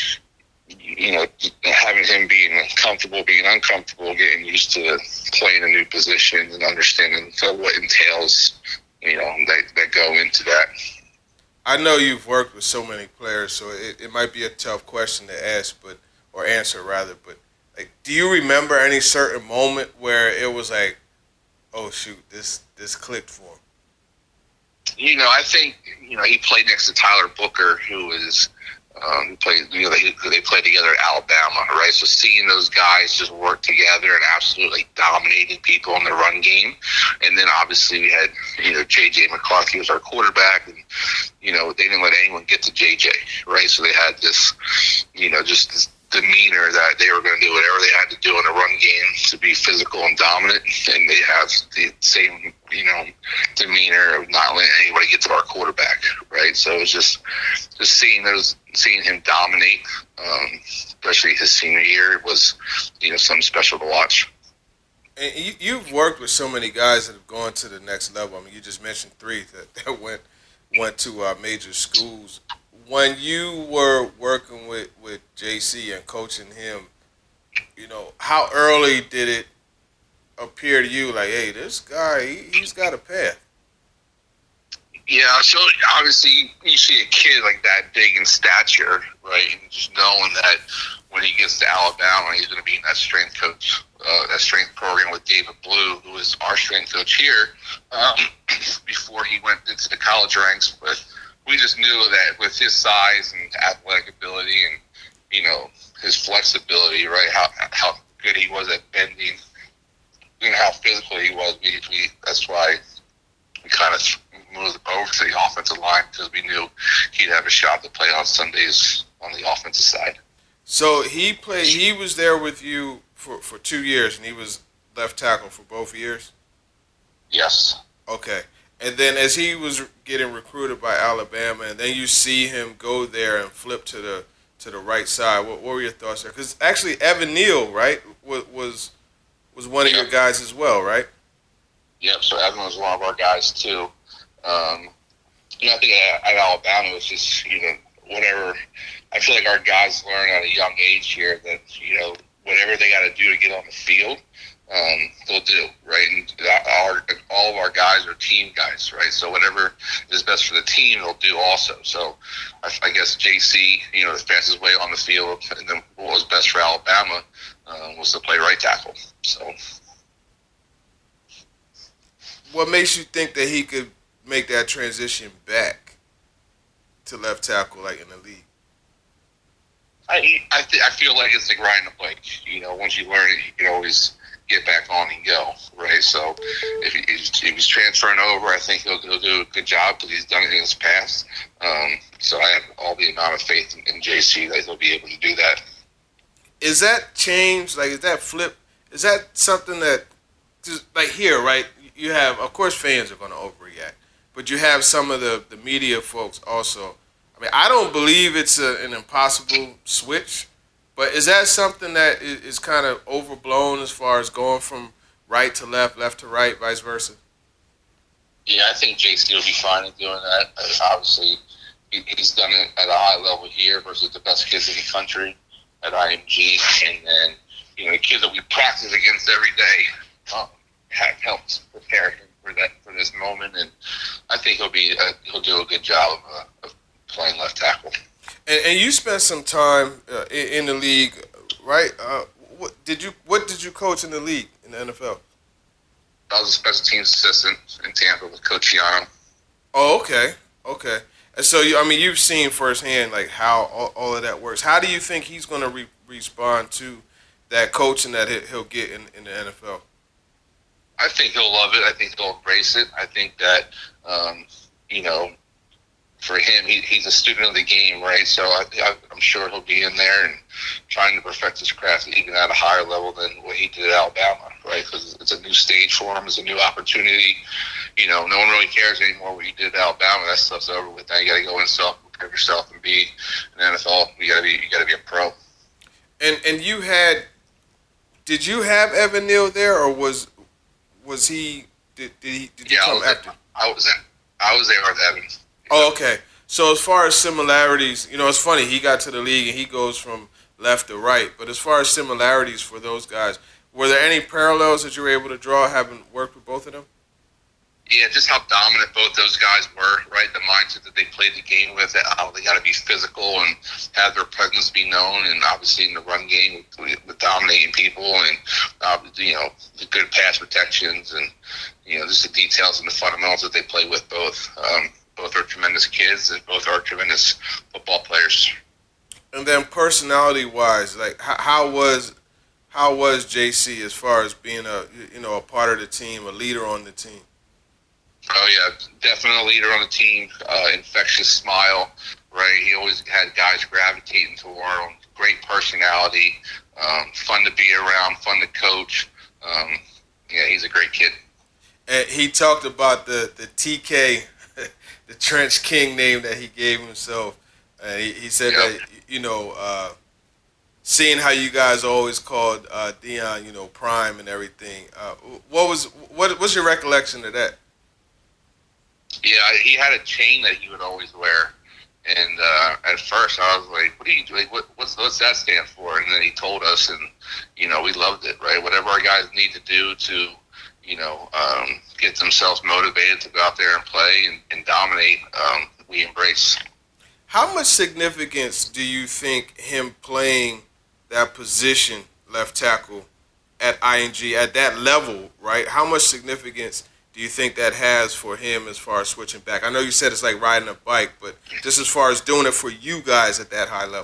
you know, having him being comfortable, being uncomfortable, getting used to playing a new position and understanding what entails, you know, that, that go into that. I know you've worked with so many players, so it, it might be a tough question to ask, but or answer rather, but like, do you remember any certain moment where it was like, oh shoot, this this clicked for him? You know, I think, you know, he played next to Tyler Booker, who was um, played, you know, they, they played together at Alabama, right? So seeing those guys just work together and absolutely dominating people in the run game, and then obviously we had, you know, J J McCarthy was our quarterback, and you know, they didn't let anyone get to J J, right? So they had this, you know, just this demeanor that they were going to do whatever they had to do in a run game to be physical and dominant, and they have the same, you know, demeanor of not letting anybody get to our quarterback, right? So it was just just seeing those, seeing him dominate, um, especially his senior year, was, you know, something special to watch. And you, you've worked with so many guys that have gone to the next level. I mean, you just mentioned three that, that went went to uh, major schools. When you were working with, with J C and coaching him, you know, how early did it appear to you like, hey, this guy, he, he's got a path? Yeah, so obviously you see a kid like that big in stature, right, and just knowing that when he gets to Alabama, he's going to be in that strength coach, uh, that strength program with David Blue, who is our strength coach here, um, before he went into the college ranks. But we just knew that with his size and athletic ability and, you know, his flexibility, right, how how good he was at bending and how physical he was, we, we that's why we kind of moved over to the offensive line, because we knew he'd have a shot to play on Sundays on the offensive side. So he played. He was there with you for, for two years, and he was left tackle for both years? Yes. Okay. And then as he was getting recruited by Alabama, and then you see him go there and flip to the to the right side, what, what were your thoughts there? Because actually Evan Neal, right, was was, was one of yep. your guys as well, right? Yep, so Evan was one of our guys too. Um, you know, I think at, at Alabama it was just, you know, whatever. I feel like our guys learn at a young age here that, you know, whatever they got to do to get on the field, um, they'll do, right? And our, all of our guys are team guys, right? So whatever is best for the team, they'll do also. So I, I guess J C, you know, the fastest way on the field, and then what was best for Alabama uh, was to play right tackle. So what makes you think that he could make that transition back to left tackle, like in the league? I I, th- I feel like it's like riding a bike. You know, once you learn it, you can always get back on and go, right? So if, he, if he's transferring over, I think he'll, he'll do a good job because he's done it in his past. Um, so I have all the amount of faith in, in J C that he'll be able to do that. Is that change, like is that flip, is that something that, just like here, right, you have, of course fans are going to overreact, but you have some of the, the media folks also. I mean, I don't believe it's a, an impossible switch, But is that something that is, is kind of overblown as far as going from right to left, left to right, vice versa? Yeah, I think J C will be fine in doing that. Obviously, he, he's done it at a high level here versus the best kids in the country at I M G. And then, you know, the kids that we practice against every day um, have helped prepare him for that for this moment. And I think he'll be uh, he'll do a good job of, uh, of playing left tackle. And, and you spent some time uh, in, in the league, right? Uh, what did you What did you coach in the league in the N F L? I was a special teams assistant in Tampa with Coach Giano. Oh, okay, okay. And so, you, I mean, you've seen firsthand like how all, all of that works. How do you think he's going to re- respond to that coaching that he'll get in, in the N F L? I think he'll love it. I think he'll embrace it. I think that, um, you know, for him, he, he's a student of the game, right? So I, I, I'm sure he'll be in there and trying to perfect his craft even at a higher level than what he did at Alabama, right? Because it's a new stage for him. It's a new opportunity. You know, no one really cares anymore what you did at Alabama. That stuff's over with. Now you got to go and self prepare yourself and be an N F L. You got to be. You got to be a pro. And and you had, did you have Evan Neal there, or was was he? Did, did he? Did you yeah, come I was, after? I was in. I was there with Evan. Oh, okay. So as far as similarities, you know, it's funny. He got to the league and he goes from left to right. But as far as similarities for those guys, were there any parallels that you were able to draw having worked with both of them? Yeah, just how dominant both those guys were, right? The mindset that they played the game with, how they got to be physical and have their presence be known, and obviously in the run game with, with dominating people, and uh, you know, the good pass protections, and you know, just the details and the fundamentals that they play with both. Um, both are tremendous kids, and both are tremendous football players. And then personality-wise, like how, how was how was J C as far as being a you know a part of the team, a leader on the team? Oh, yeah, definitely a leader on the team, uh, infectious smile, right? He always had guys gravitating toward him, great personality, um, fun to be around, fun to coach. Um, yeah, he's a great kid. And he talked about the, the T K, the Trench King name that he gave himself. And he, he said yep. that, you know, uh, seeing how you guys always called uh, Deion, you know, Prime and everything, uh, what was what what's your recollection of that? Yeah, he had a chain that he would always wear, and uh, at first I was like, "What are you doing? What, what's what's that stand for?" And then he told us, and you know, we loved it, right? Whatever our guys need to do to, you know, um, get themselves motivated to go out there and play and, and dominate, um, we embrace. How much significance do you think him playing that position, left tackle, at I N G at that level, right? How much significance do you think that has for him as far as switching back? I know you said it's like riding a bike, but just as far as doing it for you guys at that high level.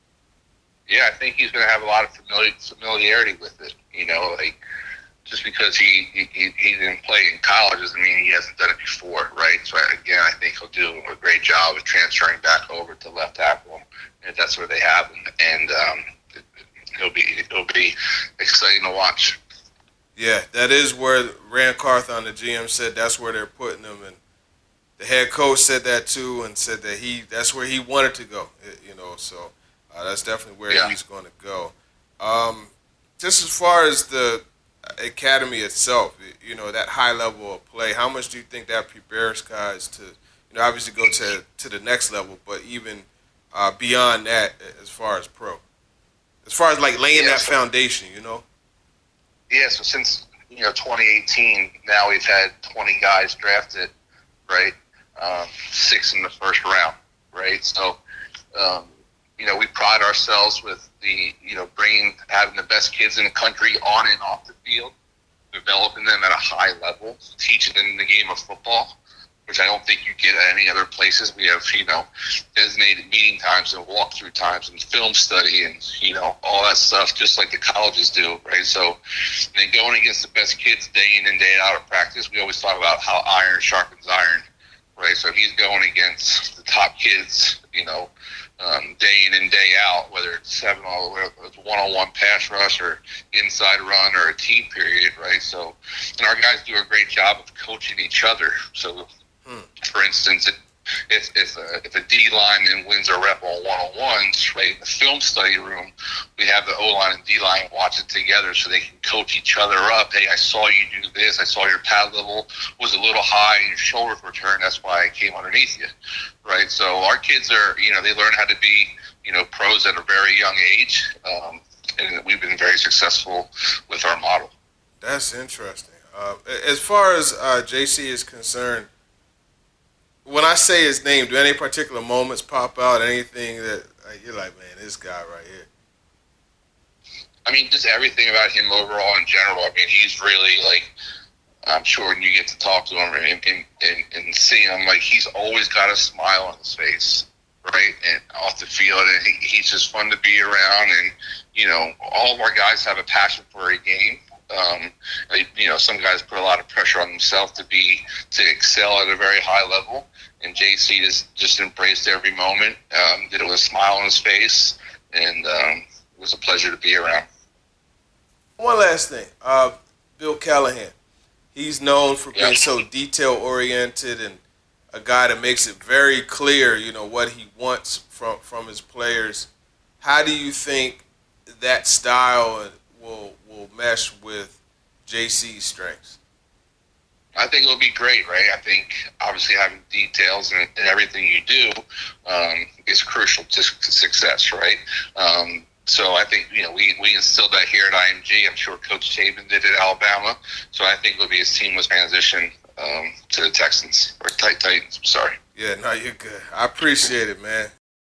Yeah, I think he's going to have a lot of familiar, familiarity with it. You know, like just because he, he he didn't play in college doesn't mean he hasn't done it before, right? So again, I think he'll do a great job of transferring back over to left tackle if that's where they have him, and um, it'll be it'll be exciting to watch. Yeah, that is where Rand Carthon, the G M, said that's where they're putting him, and the head coach said that too, and said that he that's where he wanted to go. You know, so uh, that's definitely where yeah. he's going to go. Um, just as far as the academy itself, you know, that high level of play, how much do you think that prepares guys to, you know, obviously go to to the next level, but even uh, beyond that, as far as pro, as far as like laying yeah, that so- foundation, you know. Yeah, so since, you know, twenty eighteen, now we've had twenty guys drafted, right? Um, six in the first round, right? So, um, you know, we pride ourselves with the, you know, bringing, having the best kids in the country on and off the field, developing them at a high level, teaching them the game of football, which I don't think you get at any other places. We have, you know, designated meeting times and walkthrough times and film study and, you know, all that stuff, just like the colleges do, right? So then going against the best kids day in and day out of practice, we always talk about how iron sharpens iron, right? So if he's going against the top kids, you know, um, day in and day out, whether it's seven all whether it's one-on-one pass rush or inside run or a team period, right? So, and our guys do a great job of coaching each other. So, Hmm. for instance, if if a, if a D lineman wins a rep on one-on-ones, right, in the film study room, we have the O-line and D-line watch it together so they can coach each other up. Hey, I saw you do this. I saw your pad level was a little high and your shoulders were turned. That's why I came underneath you, right? So our kids are, you know, they learn how to be, you know, pros at a very young age, um, and we've been very successful with our model. That's interesting. Uh, as far as uh, J C is concerned, when I say his name, do any particular moments pop out? Anything that uh, you're like, man, this guy right here? I mean, just everything about him overall in general. I mean, he's really, like, I'm sure when you get to talk to him and, and, and, and see him, like, he's always got a smile on his face, right, and off the field. And he, he's just fun to be around. And, you know, all of our guys have a passion for a game. Um, you know, some guys put a lot of pressure on themselves to be to excel at a very high level, and J C just just embraced every moment. Um, did it with a smile on his face, and um, it was a pleasure to be around. One last thing, uh, Bill Callahan. He's known for being yeah. so detail oriented and a guy that makes it very clear, you know, what he wants from from his players. How do you think that style will will mesh with J C's strengths? I think it'll be great, right? I think obviously having details in, in everything you do um, is crucial to success, right? Um, so I think, you know, we, we instilled that here at I M G. I'm sure Coach Saban did at Alabama. So I think it'll be a seamless transition um, to the Texans, or Titans, sorry. Yeah, no, you're good. I appreciate it, man.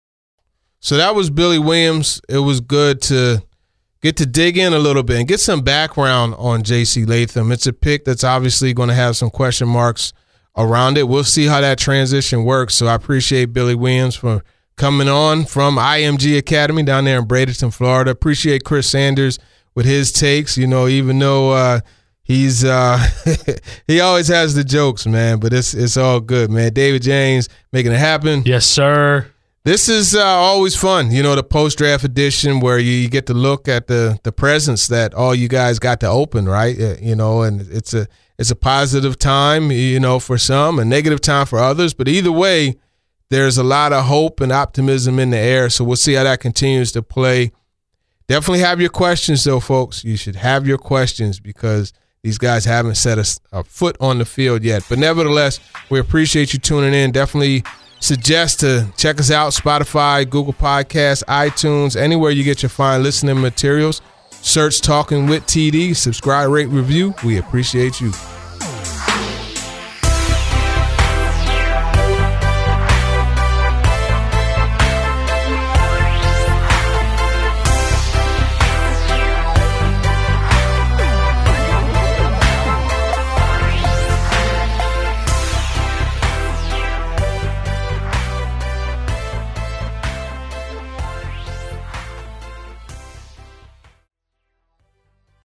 So that was Billy Williams. It was good to get to dig in a little bit and get some background on J C Latham. It's a pick that's obviously going to have some question marks around it. We'll see how that transition works. So I appreciate Billy Williams for coming on from I M G Academy down there in Bradenton, Florida. Appreciate Chris Sanders with his takes. You know, even though uh, he's uh, he always has the jokes, man, but it's it's all good, man. David James making it happen. Yes, sir. This is uh, always fun, you know, the post-draft edition where you, you get to look at the the presents that all you guys got to open, right? You know, and it's a it's a positive time, you know, for some, a negative time for others. But either way, there's a lot of hope and optimism in the air. So we'll see how that continues to play. Definitely have your questions, though, folks. You should have your questions because these guys haven't set a, a foot on the field yet. But nevertheless, we appreciate you tuning in. Definitely suggest to check us out, Spotify, Google Podcasts, iTunes, anywhere you get your fine listening materials. Search Talking with T D. Subscribe, rate, review. We appreciate you.